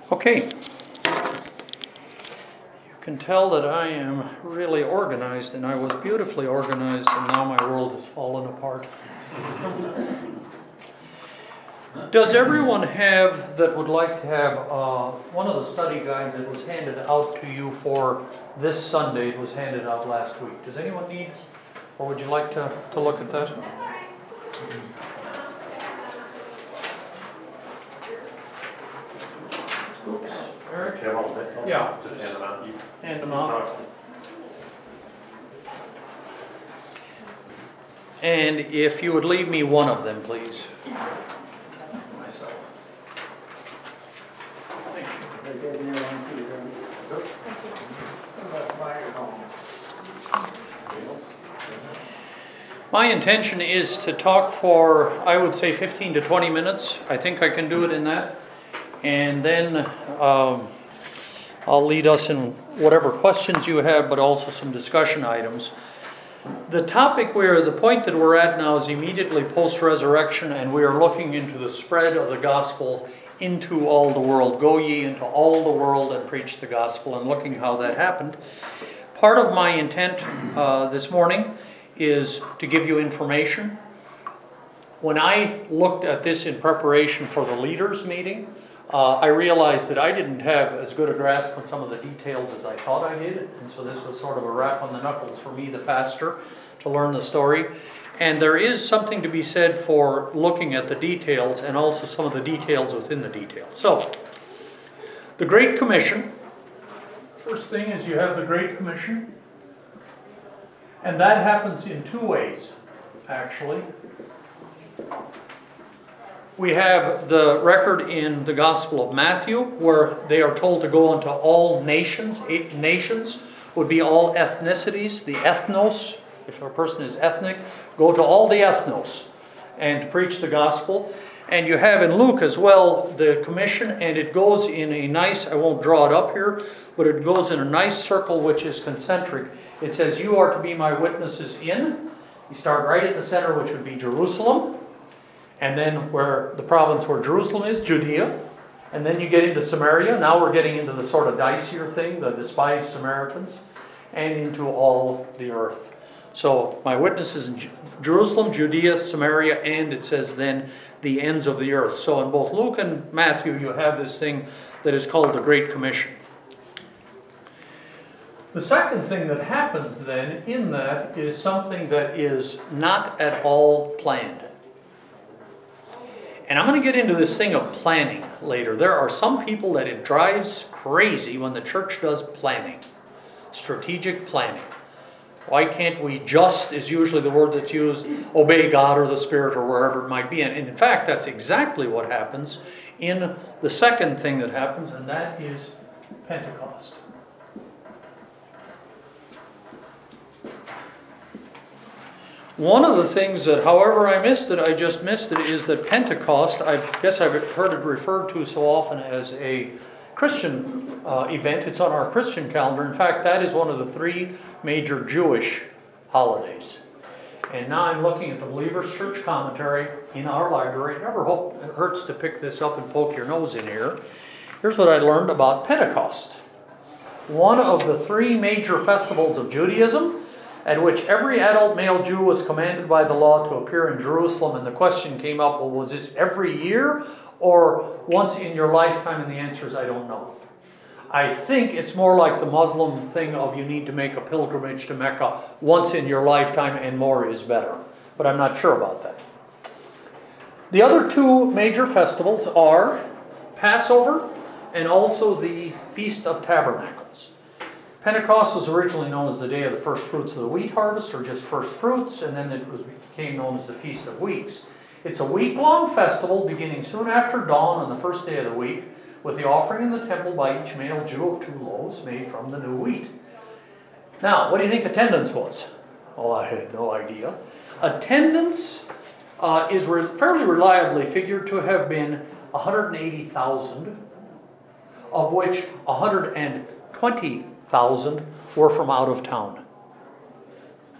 Okay. You can tell that I am really organized, and I was beautifully organized, and now my world has fallen apart. Does everyone have, that would like to have one of the study guides that was handed out to you for this Sunday? It was handed out last week. Does anyone need, or would you like to look at that? Oops. Eric? Yeah. Just hand them out. Hand them out. And if you would leave me one of them, please. Myself. Thank you. My intention is to talk for, I would say, 15 to 20 minutes. I think I can do it in that. And then I'll lead us in whatever questions you have, but also some discussion items. The point that we're at now is immediately post-resurrection, and we are looking into the spread of the gospel into all the world. Go ye into all the world and preach the gospel, and looking how that happened. Part of my intent this morning is to give you information. When I looked at this in preparation for the leaders' meeting, I realized that I didn't have as good a grasp on some of the details as I thought I did, and so this was sort of a rap on the knuckles for me, the pastor, to learn the story. And there is something to be said for looking at the details and also some of the details within the details. So, the Great Commission. First thing is you have the Great Commission, and that happens in two ways, actually. We have the record in the Gospel of Matthew, where they are told to go into all nations. 8 nations would be all ethnicities, the ethnos. If a person is ethnic, go to all the ethnos and preach the gospel. And you have in Luke as well the commission, and it goes in a nice, I won't draw it up here, but it goes in a nice circle which is concentric. It says, you are to be my witnesses in. You start right at the center, which would be Jerusalem. And then where the province where Jerusalem is, Judea. And then you get into Samaria. Now we're getting into the sort of dicier thing, the despised Samaritans. And into all the earth. So my witnesses in Jerusalem, Judea, Samaria, and it says then the ends of the earth. So in both Luke and Matthew you have this thing that is called the Great Commission. The second thing that happens then in that is something that is not at all planned. And I'm going to get into this thing of planning later. There are some people that it drives crazy when the church does planning. Strategic planning. Why can't we just, is usually the word that's used, obey God or the Spirit or wherever it might be. And in fact, that's exactly what happens in the second thing that happens, and that is Pentecost. One of the things that, however I just missed it, is that Pentecost, I guess I've heard it referred to so often as a Christian event. It's on our Christian calendar. In fact, that is one of the 3 major Jewish holidays. And now I'm looking at the Believer's Church Commentary in our library. It never hurts to pick this up and poke your nose in here. Here's what I learned about Pentecost. One of the 3 major festivals of Judaism, at which every adult male Jew was commanded by the law to appear in Jerusalem. And the question came up, well, was this every year or once in your lifetime? And the answer is, I don't know. I think it's more like the Muslim thing of you need to make a pilgrimage to Mecca once in your lifetime and more is better. But I'm not sure about that. The other 2 major festivals are Passover and also the Feast of Tabernacles. Pentecost was originally known as the day of the first fruits of the wheat harvest, or just first fruits, and then it became known as the Feast of Weeks. It's a week-long festival beginning soon after dawn on the first day of the week, with the offering in the temple by each male Jew of 2 loaves made from the new wheat. Now, what do you think attendance was? Oh, I had no idea. Attendance is fairly reliably figured to have been 180,000, of which 120,000 were from out of town.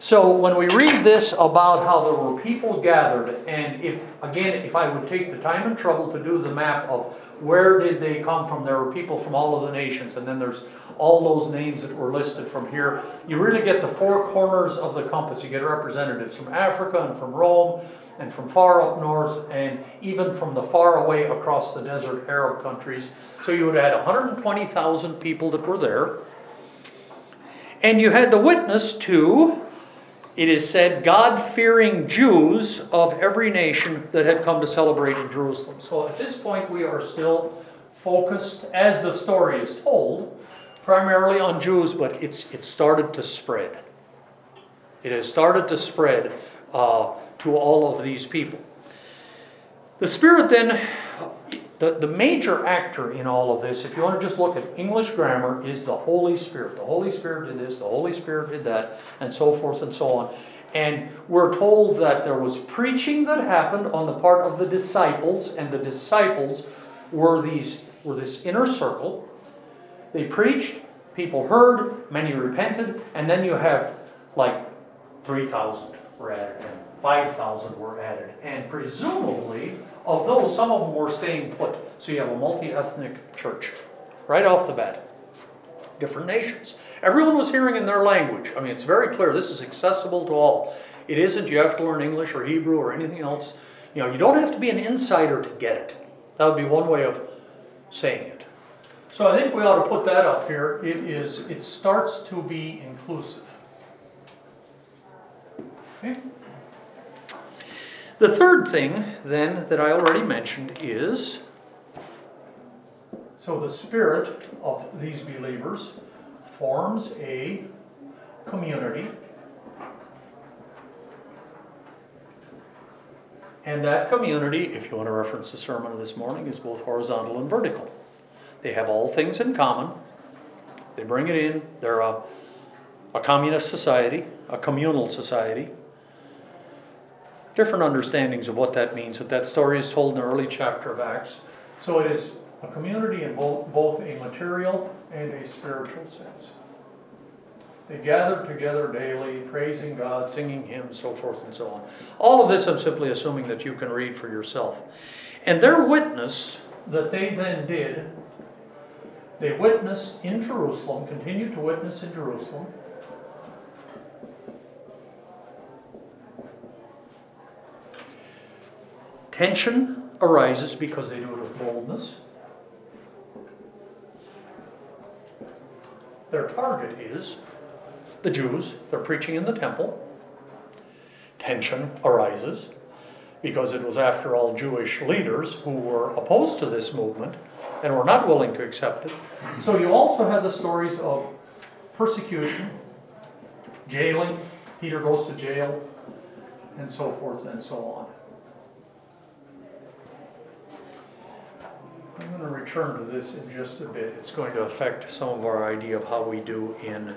So when we read this about how there were people gathered, and if I would take the time and trouble to do the map of where did they come from, there were people from all of the nations, and then there's all those names that were listed from here. You really get the four corners of the compass. You get representatives from Africa and from Rome and from far up north and even from the far away across the desert Arab countries. So you would have had 120,000 people that were there. And you had the witness to, it is said, God-fearing Jews of every nation that had come to celebrate in Jerusalem. So at this point we are still focused, as the story is told, primarily on Jews, but it's started to spread. It has started to spread to all of these people. The Spirit then, the major actor in all of this, if you want to just look at English grammar, is the Holy Spirit. The Holy Spirit did this, the Holy Spirit did that, and so forth and so on. And we're told that there was preaching that happened on the part of the disciples, and the disciples were this inner circle. They preached, people heard, many repented, and then you have like 3,000 were added, and 5,000 were added. And presumably, of those, some of them were staying put. So you have a multi-ethnic church right off the bat. Different nations. Everyone was hearing in their language. I mean, it's very clear. This is accessible to all. It isn't you have to learn English or Hebrew or anything else. You know, you don't have to be an insider to get it. That would be one way of saying it. So I think we ought to put that up here. It starts to be inclusive. Okay. The third thing, then, that I already mentioned is, so the spirit of these believers forms a community. And that community, if you want to reference the sermon of this morning, is both horizontal and vertical. They have all things in common. They bring it in. They're a communist society, a communal society. Different understandings of what that means, but that story is told in the early chapter of Acts. So it is a community in both a material and a spiritual sense. They gather together daily, praising God, singing hymns, so forth and so on. All of this I'm simply assuming that you can read for yourself. And their witness that they then did, they witnessed in Jerusalem, continued to witness in Jerusalem. Tension arises because they do it with boldness. Their target is the Jews. They're preaching in the temple. Tension arises because it was, after all, Jewish leaders who were opposed to this movement and were not willing to accept it. So you also have the stories of persecution, jailing. Peter goes to jail, and so forth and so on. I'm going to return to this in just a bit. It's going to affect some of our idea of how we do in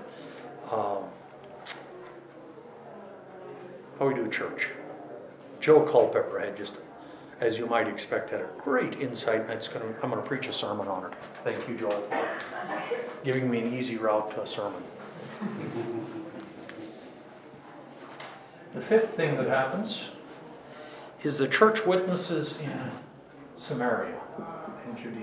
church. Joe Culpepper had, just as you might expect, had a great insight, and I'm going to preach a sermon on it. Thank you, Joel, for giving me an easy route to a sermon. The fifth thing that happens is the church witnesses in Samaria, in Judea.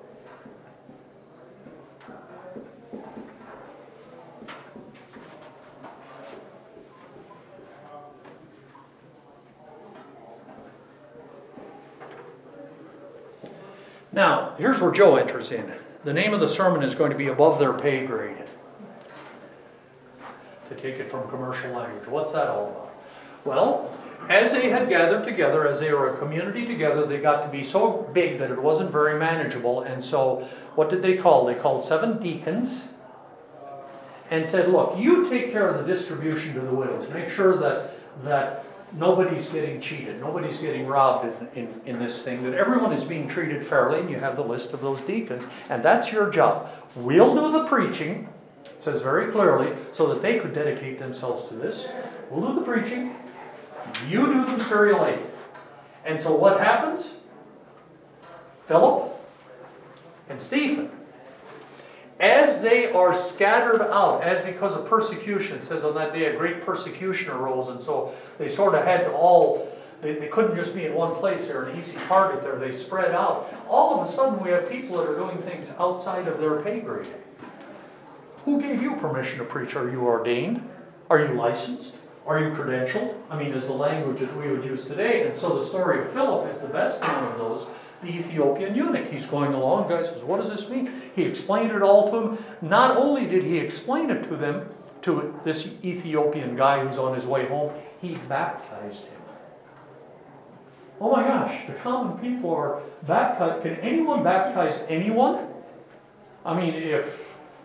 Now, here's where Joe enters in. The name of the sermon is going to be Above Their Pay Grade. To take it from commercial language. What's that all about? Well, as they had gathered together, as they were a community together, they got to be so big that it wasn't very manageable. And so, what did they call? They called 7 deacons and said, look, you take care of the distribution to the widows. Make sure that nobody's getting cheated, nobody's getting robbed in this thing, that everyone is being treated fairly, and you have the list of those deacons, and that's your job. We'll do the preaching, it says very clearly, so that they could dedicate themselves to this. We'll do the preaching, you do the material aid. And so what happens? Philip and Stephen. as they are scattered out, as because of persecution, it says on that day a great persecution arose, and so they sort of had to all, they couldn't just be in one place there, an easy target there, they spread out. All of a sudden we have people that are doing things outside of their pay grade. Who gave you permission to preach? Are you ordained? Are you licensed? Are you credentialed? I mean, is the language that we would use today. And so the story of Philip is the best known of those. The Ethiopian eunuch. He's going along. The guy says, what does this mean? He explained it all to him. Not only did he explain it to them, to this Ethiopian guy who's on his way home, he baptized him. Oh my gosh, the common people are baptized. Can anyone baptize anyone? I mean, if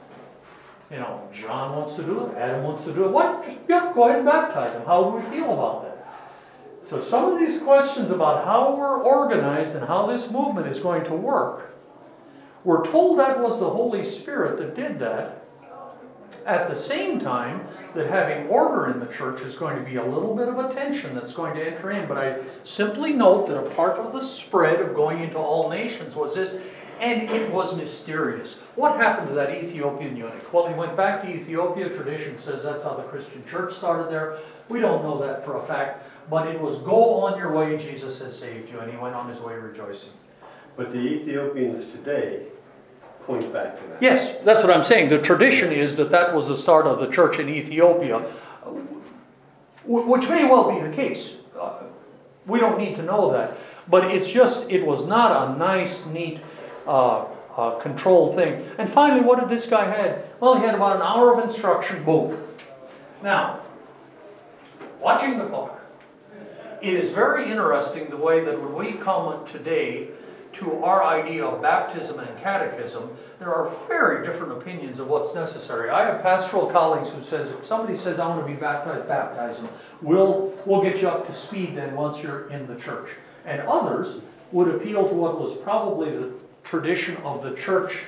John wants to do it, Adam wants to do it, what? Just go ahead and baptize him. How do we feel about that? So some of these questions about how we're organized and how this movement is going to work, we're told that was the Holy Spirit that did that. At the same time, that having order in the church is going to be a little bit of a tension that's going to enter in. But I simply note that a part of the spread of going into all nations was this, and it was mysterious. What happened to that Ethiopian eunuch? Well, he went back to Ethiopia. Tradition says that's how the Christian church started there. We don't know that for a fact. But it was, go on your way, Jesus has saved you. And he went on his way rejoicing. But the Ethiopians today point back to that. Yes, that's what I'm saying. The tradition is that that was the start of the church in Ethiopia, which may well be the case. We don't need to know that. But it's just, it was not a nice, neat, controlled thing. And finally, what did this guy have? Well, he had about an hour of instruction. Boom. Now, watching the clock. It is very interesting the way that when we come today to our idea of baptism and catechism, there are very different opinions of what's necessary. I have pastoral colleagues who says, if somebody says, I want to be baptized, baptize them. We'll get you up to speed then once you're in the church. And others would appeal to what was probably the tradition of the church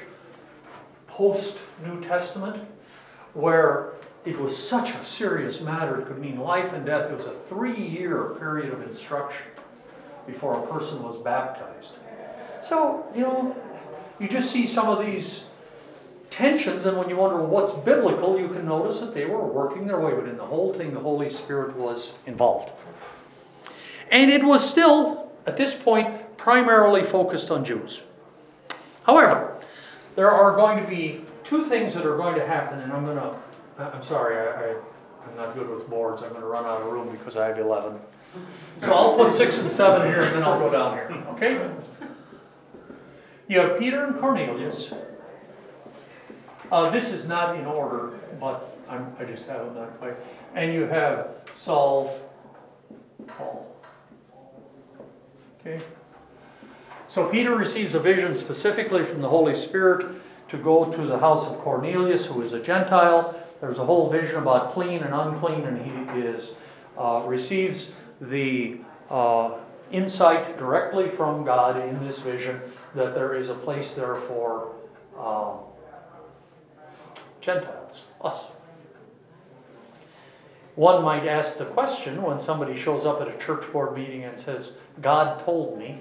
post-New Testament, where it was such a serious matter. It could mean life and death. It was a 3-year period of instruction before a person was baptized. So, you just see some of these tensions, and when you wonder what's biblical, you can notice that they were working their way, but in the whole thing, the Holy Spirit was involved. And it was still, at this point, primarily focused on Jews. However, there are going to be two things that are going to happen, and I'm sorry, I'm not good with boards. I'm going to run out of room because I have 11. So I'll put 6 and 7 here, and then I'll go down here. Okay? You have Peter and Cornelius. This is not in order, but I just have them that way. And you have Saul, Paul. Okay? So Peter receives a vision specifically from the Holy Spirit to go to the house of Cornelius, who is a Gentile. There's a whole vision about clean and unclean, and he receives the insight directly from God in this vision that there is a place there for Gentiles, us. One might ask the question when somebody shows up at a church board meeting and says, God told me,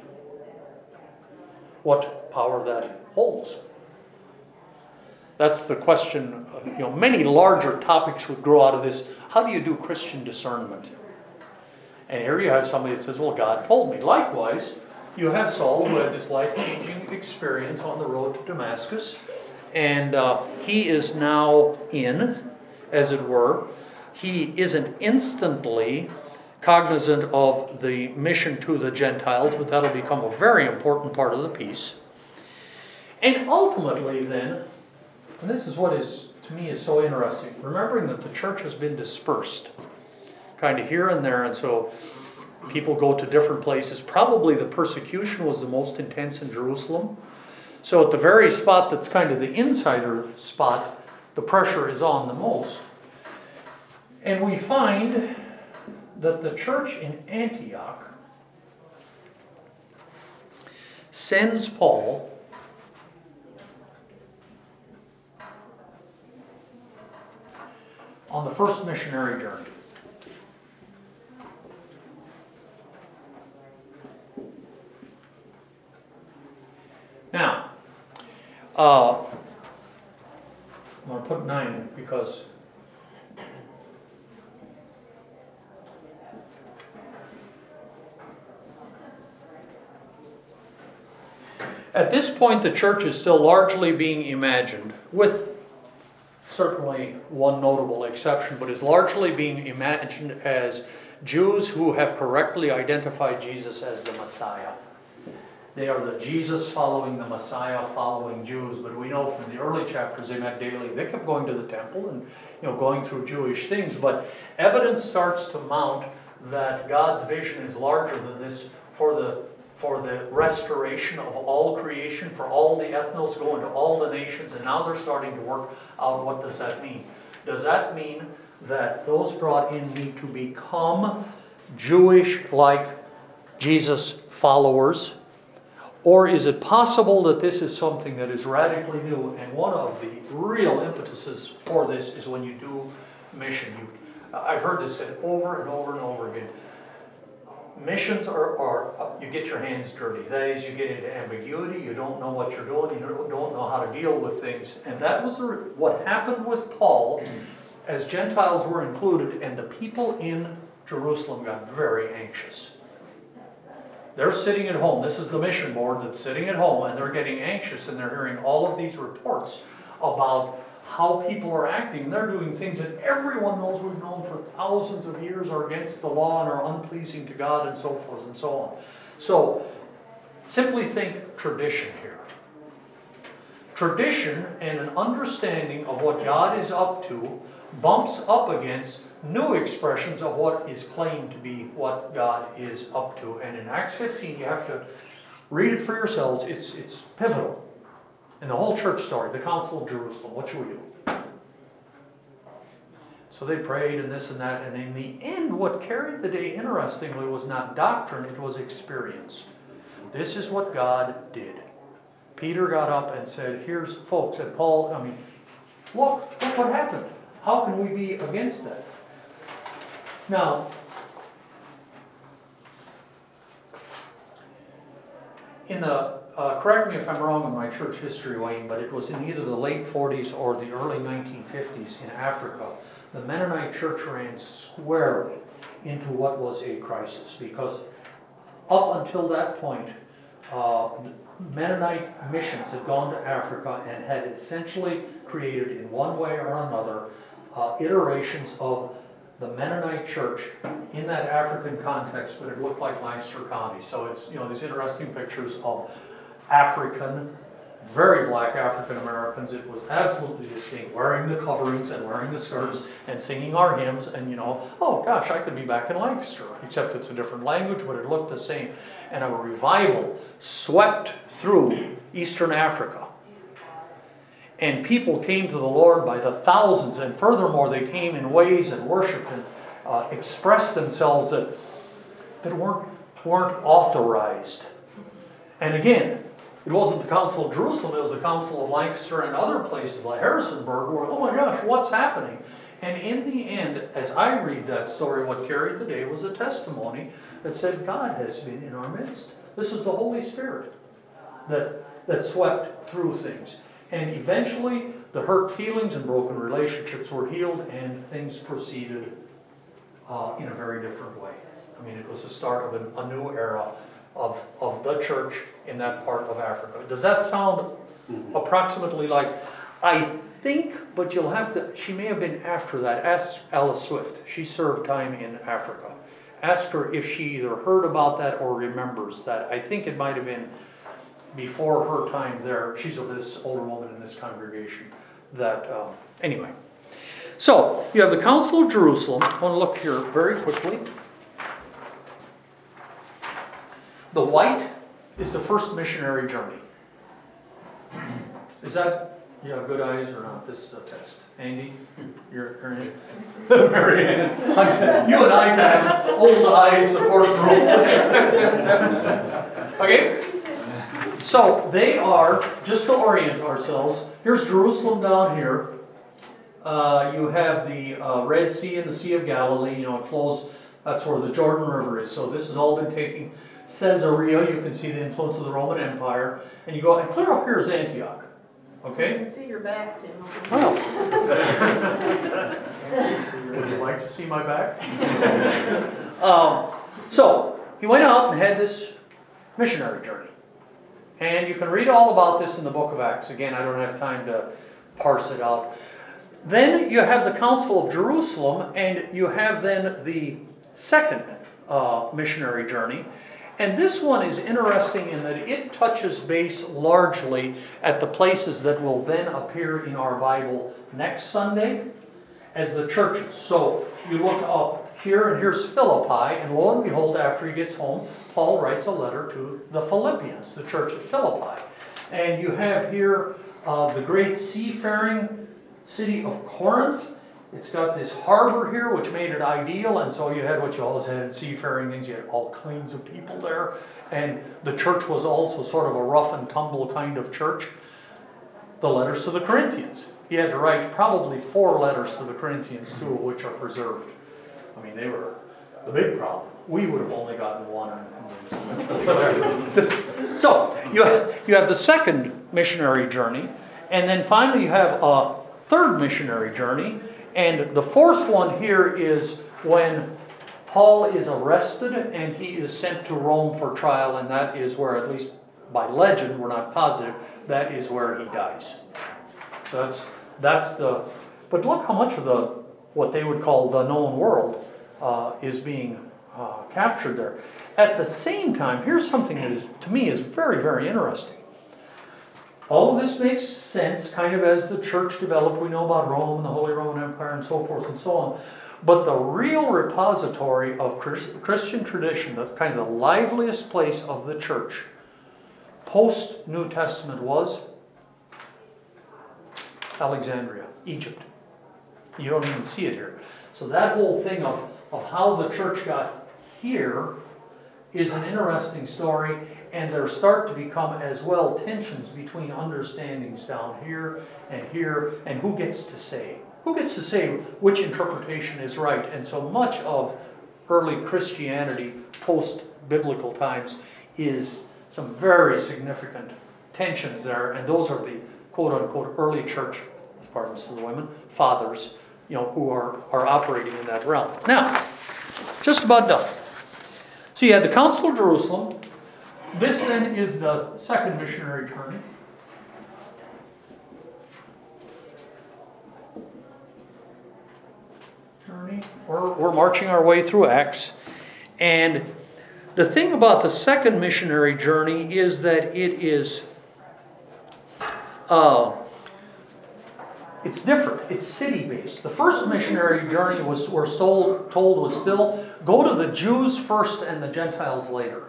what power that holds. That's the question. Many larger topics would grow out of this. How do you do Christian discernment? And here you have somebody that says, well, God told me. Likewise, you have Saul, who had this life-changing experience on the road to Damascus. And he is now in, as it were. He isn't instantly cognizant of the mission to the Gentiles, but that'll become a very important part of the piece. And ultimately then, and this is what is, to me, is so interesting, remembering that the church has been dispersed, kind of here and there, and so people go to different places. Probably the persecution was the most intense in Jerusalem. So at the very spot that's kind of the insider spot, the pressure is on the most. And we find that the church in Antioch sends Paul on the first missionary journey. Now, I'm going to put 9 because at this point the church is still largely being imagined, with certainly one notable exception, but is largely being imagined as Jews who have correctly identified Jesus as the Messiah. They are the Jesus following, the Messiah following Jews, but we know from the early chapters they met daily. They kept going to the temple and going through Jewish things, but evidence starts to mount that God's vision is larger than this for the restoration of all creation, for all the ethnos going to all the nations, and now they're starting to work out what does that mean. Does that mean that those brought in need to become Jewish like Jesus followers? Or is it possible that this is something that is radically new? And one of the real impetuses for this is when you do mission. I've heard this said over and over and over again. Missions are you get your hands dirty. That is, you get into ambiguity. You don't know what you're doing. You don't know how to deal with things. And that was what happened with Paul, as Gentiles were included, and the people in Jerusalem got very anxious. They're sitting at home. This is the mission board that's sitting at home, and they're getting anxious, and they're hearing all of these reports about how people are acting. They're doing things that everyone knows we've known for thousands of years are against the law and are unpleasing to God, and so forth and so on. So, simply think tradition here. Tradition and an understanding of what God is up to bumps up against new expressions of what is claimed to be what God is up to. And in Acts 15, you have to read it for yourselves. It's pivotal. And the whole church story, the Council of Jerusalem, what should we do? So they prayed and this and that, and in the end, what carried the day, interestingly, was not doctrine, it was experience. This is what God did. Peter got up and said, here's folks, and Paul, look what happened. How can we be against that? Now, in the correct me if I'm wrong in my church history, Wayne, but it was in either the late 40s or the early 1950s in Africa, the Mennonite church ran squarely into what was a crisis, because up until that point, Mennonite missions had gone to Africa and had essentially created, in one way or another, iterations of the Mennonite church in that African context, but it looked like Lancaster County. So it's, these interesting pictures of African, very black African Americans. It was absolutely distinct, wearing the coverings and wearing the skirts and singing our hymns, and oh gosh, I could be back in Lancaster, except it's a different language, but it looked the same. And a revival swept through Eastern Africa. And people came to the Lord by the thousands, and furthermore, they came in ways and worshiped and expressed themselves that weren't authorized. And again, it wasn't the Council of Jerusalem, it was the Council of Lancaster and other places like Harrisonburg, where, oh my gosh, what's happening? And in the end, as I read that story, what carried the day was a testimony that said God has been in our midst. This is the Holy Spirit that swept through things. And eventually, the hurt feelings and broken relationships were healed, and things proceeded in a very different way. It was the start of a new era of the church in that part of Africa. Does that sound approximately like, I think, but you'll have to, she may have been after that. Ask Alice Swift. She served time in Africa. Ask her if she either heard about that or remembers that. I think it might have been before her time there. She's this older woman in this congregation. Anyway. So, you have the Council of Jerusalem. I want to look here very quickly. The white is the first missionary journey. Is that, you have good eyes or not? This is a test. Andy, you're in. Mary Ann. You and I can have old eyes support group. Okay? So they are, just to orient ourselves, here's Jerusalem down here. You have the Red Sea and the Sea of Galilee. It flows, that's where the Jordan River is. So this has all been taking Caesarea. You can see the influence of the Roman Empire. And you go, and clear up here is Antioch. I Okay? can see your back, Tim. Well. Would you like to see my back? So, he went out and had this missionary journey. And you can read all about this in the book of Acts. Again, I don't have time to parse it out. Then you have the Council of Jerusalem, and you have then the second missionary journey. And this one is interesting in that it touches base largely at the places that will then appear in our Bible next Sunday as the churches. So you look up here, and here's Philippi, and lo and behold, after he gets home, Paul writes a letter to the Philippians, the church at Philippi. And you have here the great seafaring city of Corinth. It's got this harbor here, which made it ideal, and so you had what you always had in seafaring things. You had all kinds of people there, and the church was also sort of a rough and tumble kind of church. The letters to the Corinthians. He had to write probably 4 letters to the Corinthians, 2 of which are preserved. I mean, they were the big problem. We would have only gotten 1. So, you have the second missionary journey, and then finally you have a third missionary journey. And the fourth one here is when Paul is arrested and he is sent to Rome for trial, and that is where, at least by legend, we're not positive, that is where he dies. So that's the, but look how much of the, what they would call the known world is being captured there. At the same time, here's something that is, to me, is very, very interesting. All of this makes sense kind of as the church developed. We know about Rome and the Holy Roman Empire and so forth and so on. But the real repository of Christian tradition, the kind of the liveliest place of the church, post-New Testament, was Alexandria, Egypt. You don't even see it here. So that whole thing of how the church got here is an interesting story. And there start to become as well tensions between understandings down here, and who gets to say? Who gets to say which interpretation is right? And so much of early Christianity, post-biblical times, is some very significant tensions there, and those are the quote-unquote early church, pardons to the women, fathers, who are operating in that realm. Now, just about done. So you had the Council of Jerusalem. This then is the second missionary journey. We're marching our way through Acts. And the thing about the second missionary journey is that it is it's different. It's city-based. The first missionary journey we're told was still go to the Jews first and the Gentiles later.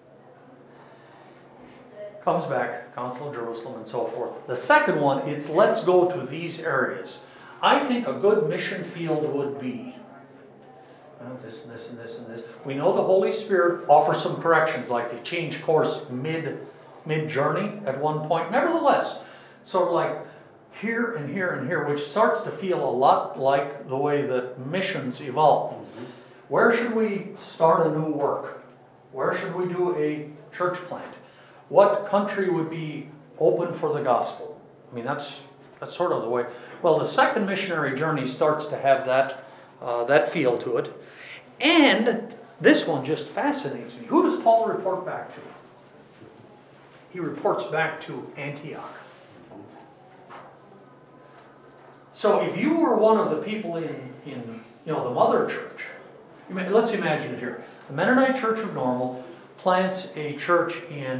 Comes back, Council of Jerusalem and so forth. The second one, it's let's go to these areas. I think a good mission field would be this and this and this and this. We know the Holy Spirit offers some corrections, like they change course mid-journey at one point. Nevertheless, sort of like here and here and here, which starts to feel a lot like the way that missions evolve. Mm-hmm. Where should we start a new work? Where should we do a church plant? What country would be open for the gospel? I mean, that's sort of the way. Well, the second missionary journey starts to have that feel to it. And this one just fascinates me. Who does Paul report back to? He reports back to Antioch. So if you were one of the people in the mother church, let's imagine it here. The Mennonite Church of Normal plants a church in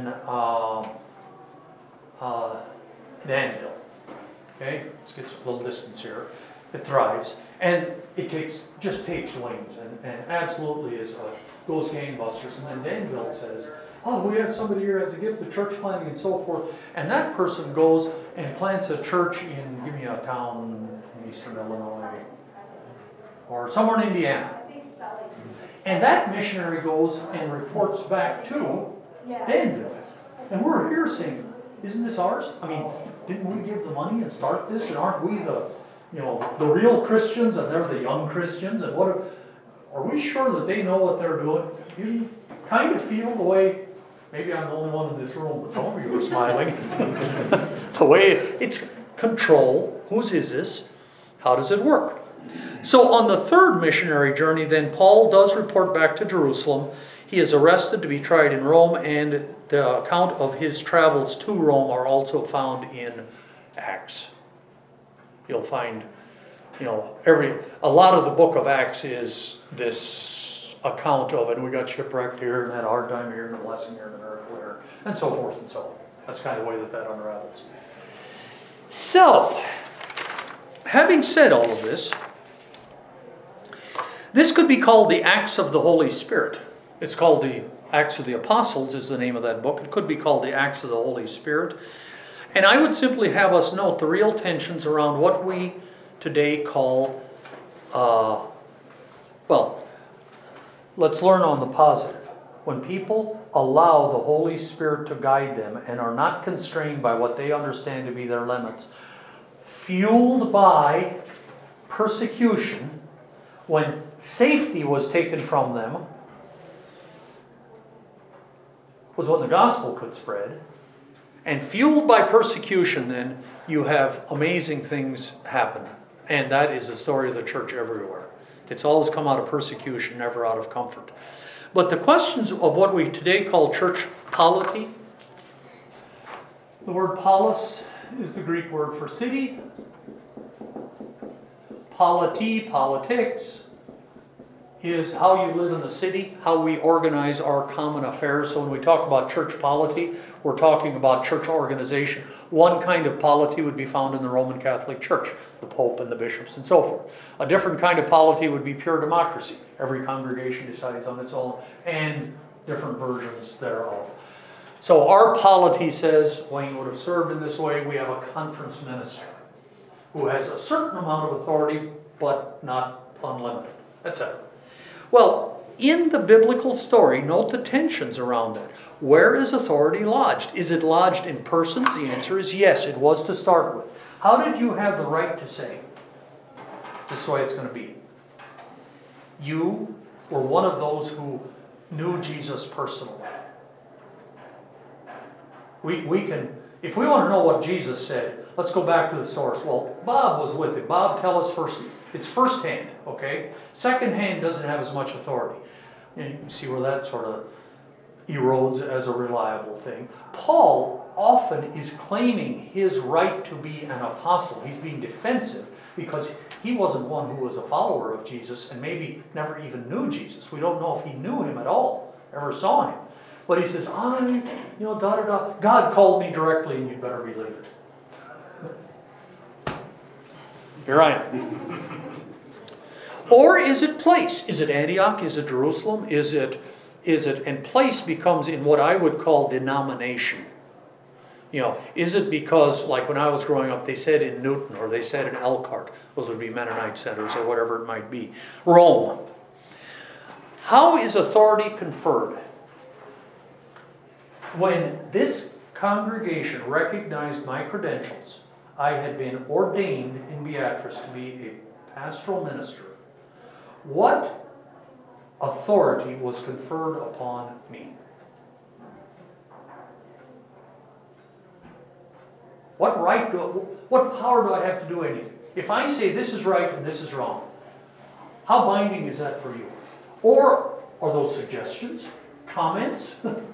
Danville. Okay, let's get a little distance here. It thrives, and it just takes wings, and absolutely goes gangbusters. And then Danville says, "Oh, we have somebody here who has a gift of church planting and so forth." And that person goes and plants a church in, give me a town in eastern Illinois, or somewhere in Indiana. And that missionary goes and reports back to Danville. And we're here saying, isn't this ours? I mean, didn't we give the money and start this? And aren't we the real Christians, and they're the young Christians? And are we sure that they know what they're doing? You kind of feel the way, maybe I'm the only one in this room, but some of you are smiling. The way it's control. Whose is this? How does it work? So on the third missionary journey, then Paul does report back to Jerusalem. He is arrested to be tried in Rome, and the account of his travels to Rome are also found in Acts. You'll find, a lot of the book of Acts is this account of it. We got shipwrecked here and had a hard time here and a blessing here and a miracle here, and so forth and so on. That's kind of the way that unravels. So, having said all of this, this could be called the Acts of the Holy Spirit. It's called the Acts of the Apostles is the name of that book. It could be called the Acts of the Holy Spirit. And I would simply have us note the real tensions around what we today call, let's learn on the positive. When people allow the Holy Spirit to guide them and are not constrained by what they understand to be their limits, fueled by persecution, when safety was taken from them, was when the gospel could spread. And fueled by persecution, then, you have amazing things happen. And that is the story of the church everywhere. It's always come out of persecution, never out of comfort. But the questions of what we today call church polity, the word polis is the Greek word for city. Polity, politics, is how you live in the city, how we organize our common affairs. So when we talk about church polity, we're talking about church organization. One kind of polity would be found in the Roman Catholic Church, the Pope and the bishops and so forth. A different kind of polity would be pure democracy. Every congregation decides on its own, and different versions thereof. So our polity says, when you would have served in this way, we have a conference minister who has a certain amount of authority, but not unlimited, etc. Well, in the biblical story, note the tensions around that. Where is authority lodged? Is it lodged in persons? The answer is yes, it was to start with. How did you have the right to say, this is the way it's going to be? You were one of those who knew Jesus personally. We can, if we want to know what Jesus said, let's go back to the source. Well, Bob was with him. Bob, tell us first. It's firsthand, okay? Secondhand doesn't have as much authority. And you can see where that sort of erodes as a reliable thing. Paul often is claiming his right to be an apostle. He's being defensive because he wasn't one who was a follower of Jesus and maybe never even knew Jesus. We don't know if he knew him at all, ever saw him. But he says, God called me directly and you'd better believe it. Here I am. Or is it place? Is it Antioch? Is it Jerusalem? Is it, and place becomes in what I would call denomination. Is it because, like when I was growing up, they said in Newton or they said in Elkhart, those would be Mennonite centers or whatever it might be. Rome. How is authority conferred? When this congregation recognized my credentials, I had been ordained in Beatrice to be a pastoral minister. What authority was conferred upon me? What power do I have to do anything? If I say this is right and this is wrong, how binding is that for you? Or are those suggestions, comments,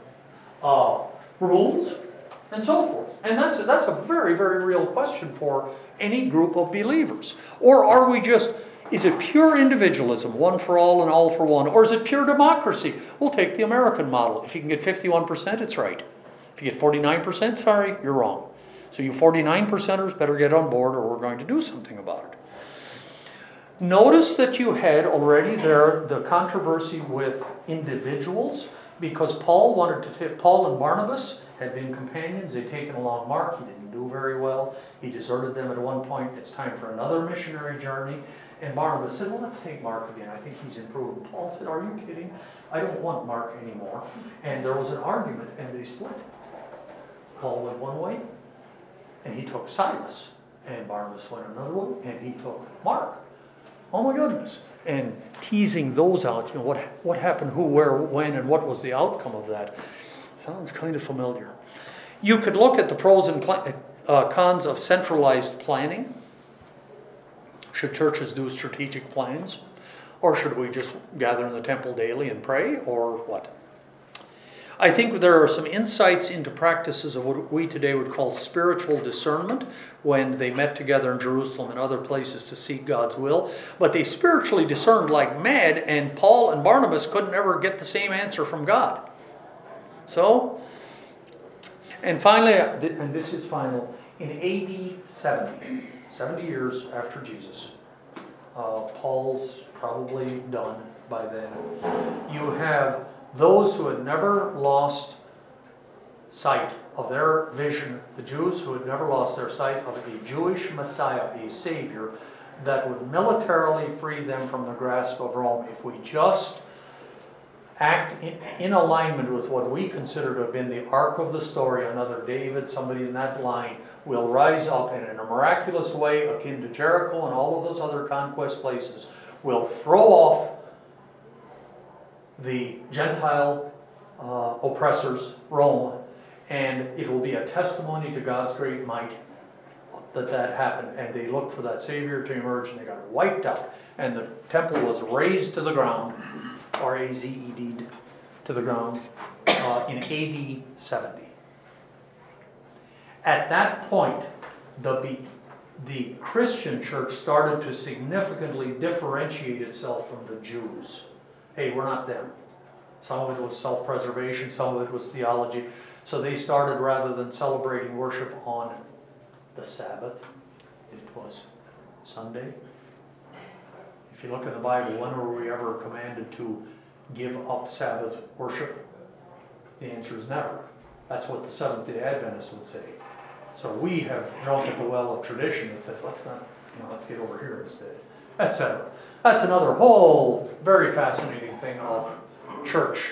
rules, and so forth? And that's a very, very real question for any group of believers. Or are we just, is it pure individualism, one for all and all for one? Or is it pure democracy? We'll take the American model. If you can get 51%, it's right. If you get 49%, sorry, you're wrong. So you 49%ers better get on board or we're going to do something about it. Notice that you had already there the controversy with individuals, because Paul and Barnabas had been companions. They'd taken along Mark. He didn't do very well. He deserted them at one point. It's time for another missionary journey. And Barnabas said, well, let's take Mark again. I think he's improved. Paul said, are you kidding? I don't want Mark anymore. And there was an argument, and they split. Paul went one way, and he took Silas. And Barnabas went another way, and he took Mark. Oh my goodness. And teasing those out, what happened, who, where, when, and what was the outcome of that. Sounds kind of familiar. You could look at the pros and cons of centralized planning. Should churches do strategic plans? Or should we just gather in the temple daily and pray? Or what? I think there are some insights into practices of what we today would call spiritual discernment when they met together in Jerusalem and other places to seek God's will. But they spiritually discerned like mad, and Paul and Barnabas couldn't ever get the same answer from God. So, and finally, and this is final, in AD 70 years after Jesus, Paul's probably done by then, you have those who had never lost sight of their vision, the Jews who had never lost their sight of a Jewish Messiah, a Savior, that would militarily free them from the grasp of Rome. If we just act in alignment with what we consider to have been the arc of the story, another David, somebody in that line, will rise up and in a miraculous way, akin to Jericho and all of those other conquest places, will throw off the Gentile oppressors, Rome, and it will be a testimony to God's great might that happened. And they looked for that Savior to emerge, and they got wiped out. And the temple was razed to the ground, R-A-Z-E-D, to the ground, in AD 70. At that point, the Christian church started to significantly differentiate itself from the Jews. Hey, we're not them. Some of it was self-preservation, some of it was theology. So they started, rather than celebrating worship on the Sabbath, it was Sunday. If you look in the Bible, when were we ever commanded to give up Sabbath worship? The answer is never. That's what the Seventh-day Adventists would say. So we have drunk at the well of tradition that says, let's get over here instead, etc. That's another whole very fascinating thing of church,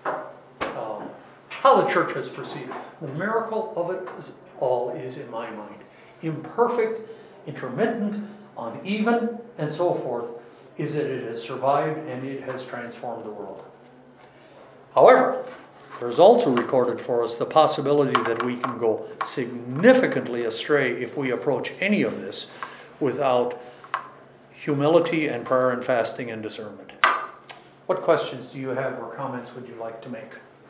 how the church has proceeded. The miracle of it is, in my mind, imperfect, intermittent, uneven, and so forth, is that it has survived and it has transformed the world. However, there's also recorded for us the possibility that we can go significantly astray if we approach any of this without humility and prayer and fasting and discernment. What questions do you have or comments would you like to make?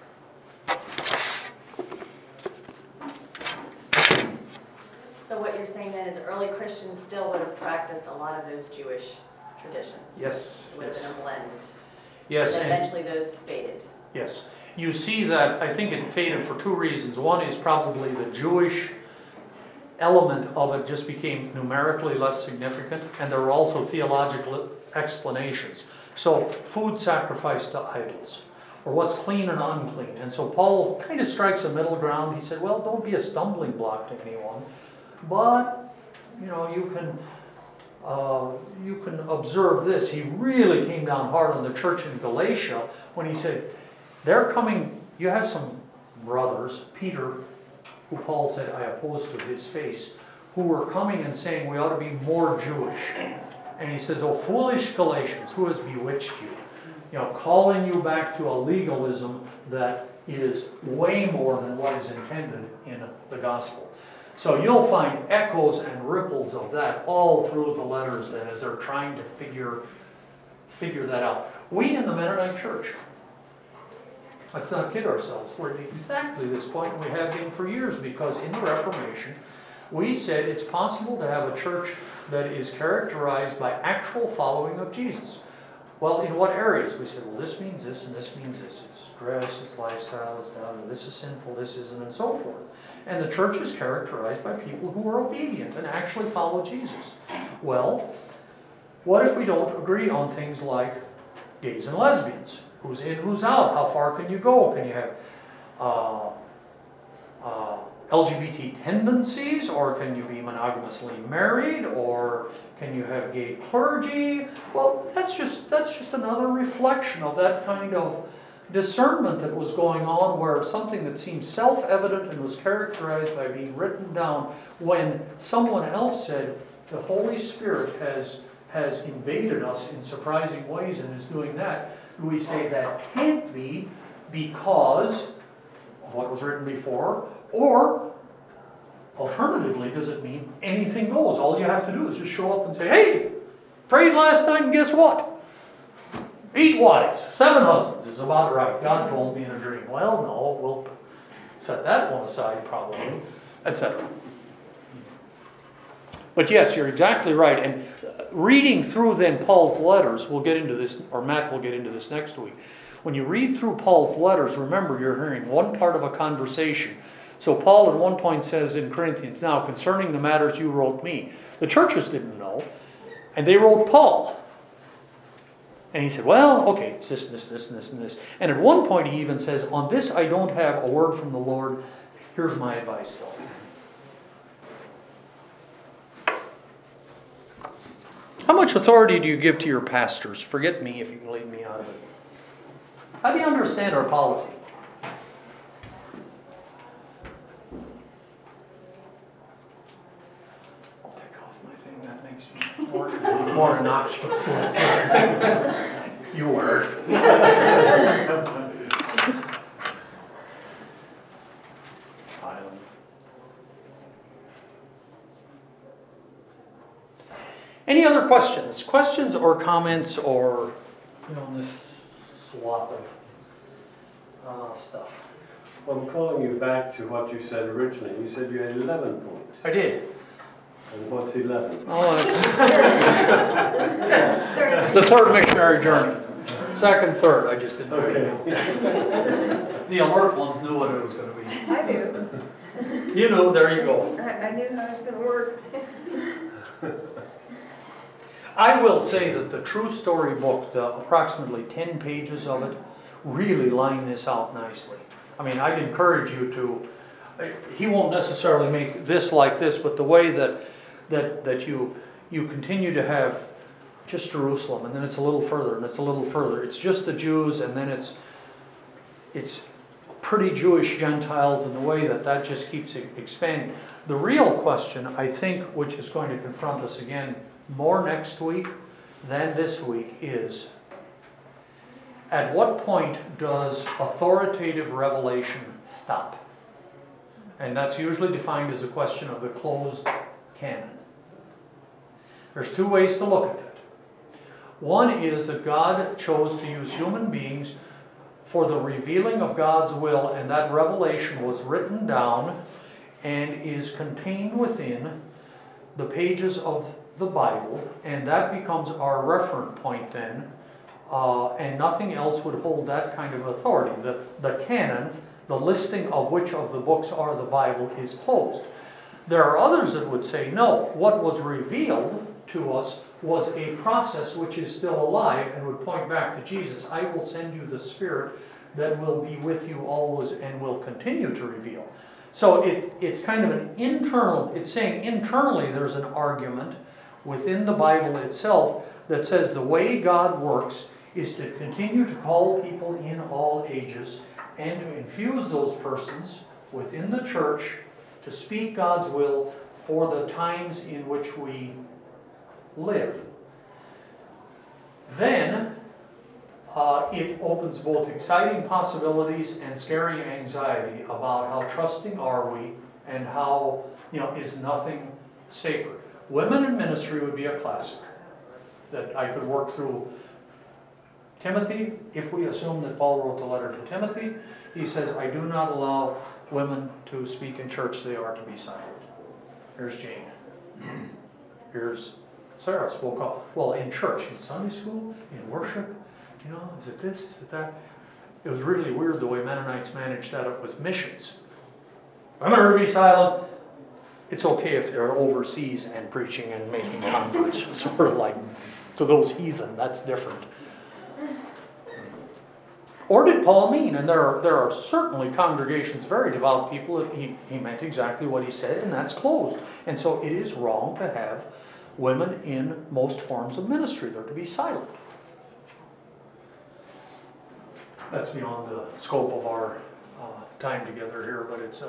So what you're saying then is early Christians still would have practiced a lot of those Jewish traditions. Yes. It would have been a blend. Yes. And eventually those faded. Yes. You see that, I think it faded for two reasons. One is probably the Jewish element of it just became numerically less significant, and there were also theological explanations. So food sacrificed to idols, or what's clean and unclean. And so Paul kind of strikes a middle ground. He said, well, don't be a stumbling block to anyone, but you can observe this. He really came down hard on the church in Galatia when he said, they're coming, you have some brothers, Peter, who Paul said, I opposed to his face, who were coming and saying we ought to be more Jewish. And he says, oh, foolish Galatians, who has bewitched you? Calling you back to a legalism that is way more than what is intended in the gospel. So you'll find echoes and ripples of that all through the letters then as they're trying to figure that out. We in the Mennonite Church, let's not kid ourselves, we're at exactly this point, and we have been for years, because in the Reformation, we said it's possible to have a church that is characterized by actual following of Jesus. Well, in what areas? We said, well, this means this, and this means this. It's dress, it's lifestyle, it's that, this is sinful, this isn't, and so forth. And the church is characterized by people who are obedient and actually follow Jesus. Well, what if we don't agree on things like gays and lesbians? Who's in, who's out? How far can you go? Can you have LGBT tendencies, or can you be monogamously married, or can you have gay clergy? Well, that's just another reflection of that kind of discernment that was going on, where something that seemed self-evident and was characterized by being written down, when someone else said the Holy Spirit has invaded us in surprising ways and is doing that, we say that can't be because of what was written before, or Alternatively, does it mean anything goes? All you have to do is just show up and say, hey, prayed last night and guess what? 8 wives, 7 husbands is about right. God told me in a dream. Well, no, we'll set that one aside probably, etc. But yes, you're exactly right. And reading through then Paul's letters, we'll get into this, or Matt will get into this next week. When you read through Paul's letters, remember you're hearing one part of a conversation. So Paul at one point says in Corinthians, now concerning the matters you wrote me, the churches didn't know, and they wrote Paul. And he said, well, okay, it's this, and this. And at one point he even says, on this I don't have a word from the Lord. Here's my advice though. How much authority do you give to your pastors? Forget me if you can leave me out of it. How do you understand our polity? I'll take off my thing. That makes me more innocuous. You weren't. Violence. Any other questions? Questions or comments or, this swath of stuff? Well, I'm calling you back to what you said originally. You said you had 11 points. I did. And what's 11? Oh, that's the third missionary journey. Second, third, I just didn't know. Okay. The alert ones knew what it was going to be. I knew. You knew, there you go. I knew how it was going to work. I will say that the True Story book, the approximately 10 pages of it, really line this out nicely. I mean, I'd encourage you to, he won't necessarily make this like this, but the way that you continue to have just Jerusalem, and then it's a little further, and it's a little further. It's just the Jews, and then it's pretty Jewish Gentiles, and the way that just keeps expanding. The real question, I think, which is going to confront us again more next week than this week, is at what point does authoritative revelation stop? And that's usually defined as a question of the closed canon. There's 2 ways to look at that. One is that God chose to use human beings for the revealing of God's will, and that revelation was written down and is contained within the pages of the Bible, and that becomes our reference point then, and nothing else would hold that kind of authority. The canon, the listing of which of the books are the Bible, is closed. There are others that would say, no, what was revealed to us was a process which is still alive and would point back to Jesus. I will send you the Spirit that will be with you always and will continue to reveal. So it's kind of an internal, it's saying internally there's an argument within the Bible itself that says the way God works is to continue to call people in all ages and to infuse those persons within the church to speak God's will for the times in which we live. Then it opens both exciting possibilities and scary anxiety about how trusting are we and how, is nothing sacred. Women in ministry would be a classic that I could work through. Timothy, if we assume that Paul wrote the letter to Timothy, he says, I do not allow women to speak in church, they are to be silent. Here's Jane. Here's Sarah spoke up. Well, in church, in Sunday school, in worship, is it this, is it that? It was really weird the way Mennonites managed that up with missions. Women are to be silent. It's okay if they're overseas and preaching and making converts. Sort of like to those heathen, that's different. Or did Paul mean? And there are certainly congregations, very devout people, that he meant exactly what he said, and that's closed. And so it is wrong to have women in most forms of ministry. They're to be silent. That's beyond the scope of our time together here, but it's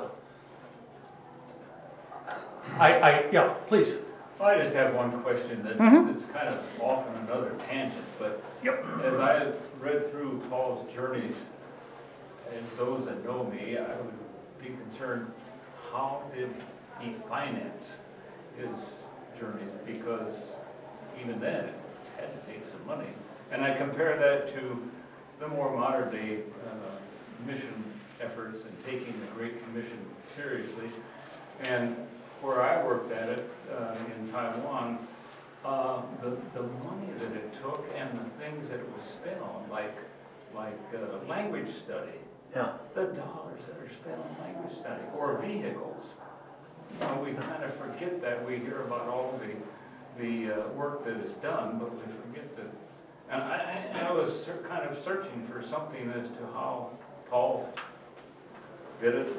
yeah, please. Well, I just have one question that's kind of off on another tangent, but as I read through Paul's journeys, as those that know me, I would be concerned, how did he finance his journeys? Because even then, it had to take some money. And I compare that to the more modern day mission efforts and taking the Great Commission seriously. And where I worked at it in Taiwan, the money that it took and the things that it was spent on, like language study, Yeah. the dollars that are spent on language study, or vehicles. You know, we kind of forget that. We hear about all the work that is done, but we forget that. And I was kind of searching for something as to how Paul did it.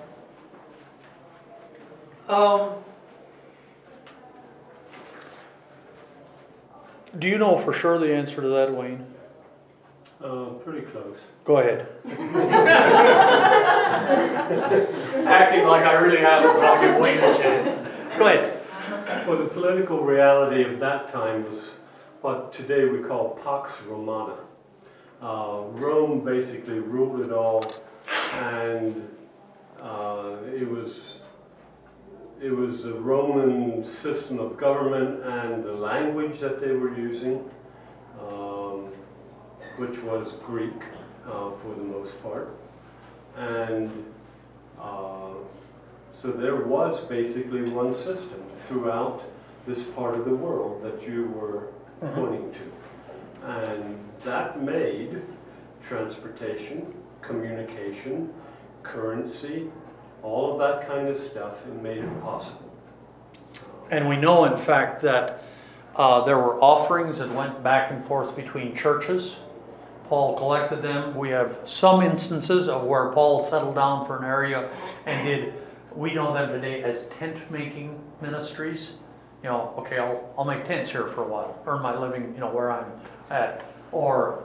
Do you know for sure the answer to that, Wayne? Pretty close. Go ahead. Acting like I really haven't, I'll give Wayne a chance. Go ahead. Well, the political reality of that time was what today we call Pax Romana. Rome basically ruled it all, and it was a Roman system of government and the language that they were using, which was Greek for the most part. And so there was basically one system throughout this part of the world that you were pointing to. And that made transportation, communication, currency, all of that kind of stuff, it made it possible. And we know, in fact, that there were offerings that went back and forth between churches. Paul collected them. We have some instances of where Paul settled down for an area and we know them today as tent-making ministries. You know, okay, I'll make tents here for a while, earn my living, you know, where I'm at. Or,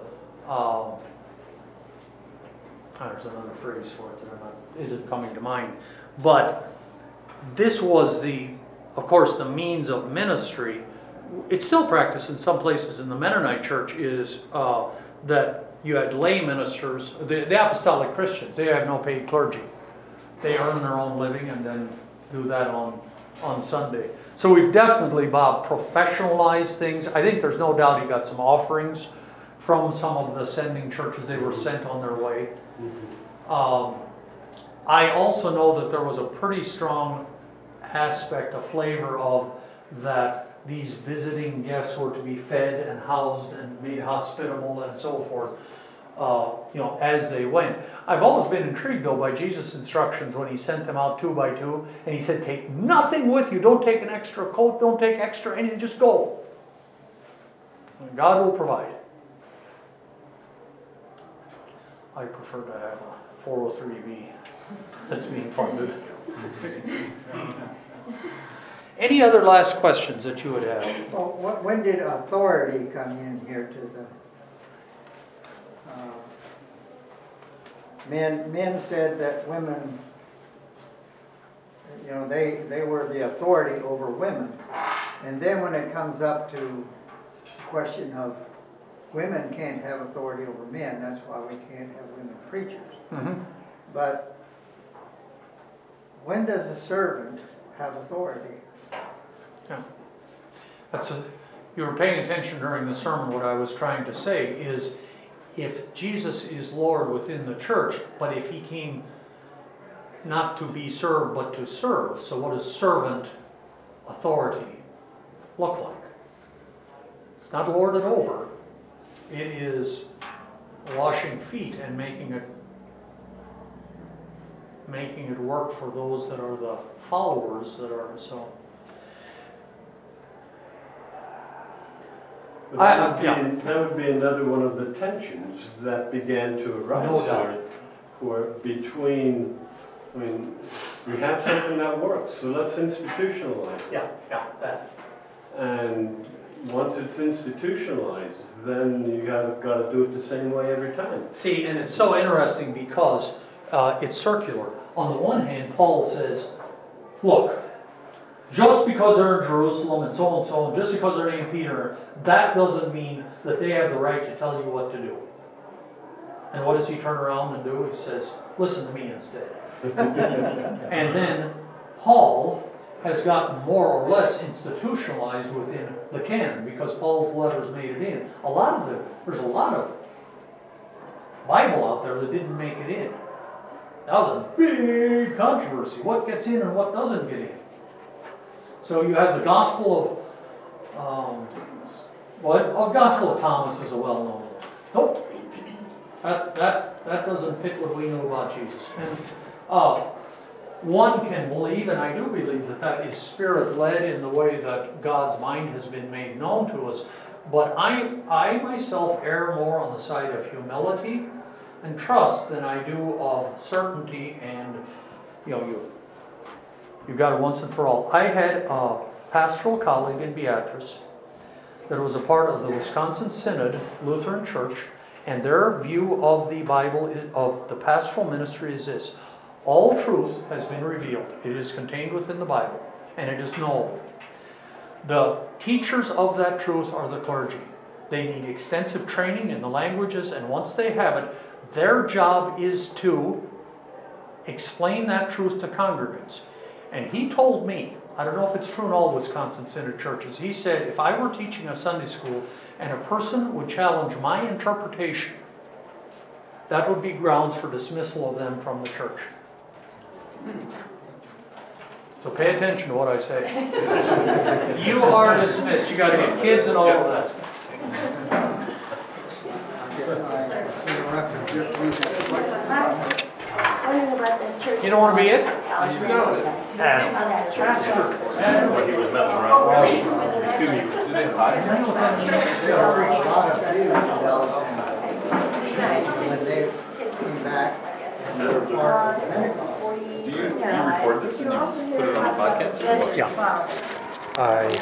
there's another phrase for it that isn't coming to mind. But this was of course, the means of ministry. It's still practiced in some places in the Mennonite church is that you had lay ministers, the apostolic Christians, they have no paid clergy. They earn their own living and then do that on Sunday. So we've definitely, Bob, professionalized things. I think there's no doubt he got some offerings from some of the sending churches. They were sent on their way. I also know that there was a pretty strong aspect, a flavor of that these visiting guests were to be fed and housed and made hospitable and so forth, as they went. I've always been intrigued, though, by Jesus' instructions when he sent them out 2 by 2, and he said, take nothing with you. Don't take an extra coat. Don't take extra anything. Just go. And God will provide. I prefer to have a 403B that's being funded. Any other last questions that you would have? Well, when did authority come in here to the men said that women, they were the authority over women. And then when it comes up to the question of women can't have authority over men, that's why we can't have women preachers. Mm-hmm. But when does a servant have authority? Yeah. You were paying attention during the sermon. What I was trying to say is, if Jesus is Lord within the church, but if he came not to be served but to serve, so what does servant authority look like? It's not lorded over. It is washing feet and making it work for those that are the followers that are so. That would be another one of the tensions that began to arise. No doubt. Where between, we have something that works, so let's institutionalize it. Yeah, that. And once it's institutionalized, then you got to do it the same way every time. See, and it's so interesting because it's circular. On the one hand, Paul says, look, just because they're in Jerusalem and so, and just because they're named Peter, that doesn't mean that they have the right to tell you what to do. And what does he turn around and do? He says, listen to me instead. And then Paul has gotten more or less institutionalized within the canon because Paul's letters made it in. There's a lot of Bible out there that didn't make it in. That was a big controversy. What gets in and what doesn't get in? So you have the Gospel of, Gospel of Thomas is a well-known one. Nope. That doesn't fit what we know about Jesus. And one can believe, and I do believe, that is Spirit-led in the way that God's mind has been made known to us. But I myself err more on the side of humility and trust than I do of certainty and, you got it once and for all. I had a pastoral colleague in Beatrice that was a part of the Wisconsin Synod Lutheran Church, and their view of the Bible, of the pastoral ministry is this: all truth has been revealed. It is contained within the Bible, and it is knowable. The teachers of that truth are the clergy. They need extensive training in the languages, and once they have it, their job is to explain that truth to congregants. And he told me, I don't know if it's true in all Wisconsin Synod churches, he said, if I were teaching a Sunday school and a person would challenge my interpretation, that would be grounds for dismissal of them from the church. So pay attention to what I say. You are dismissed. You got to get kids and all of that. You don't want to be it? When he was messing around. Oh, really? Do they hide? When they came back, they were part of the Pentecost. Do you record this and you put it on a podcast? Yeah.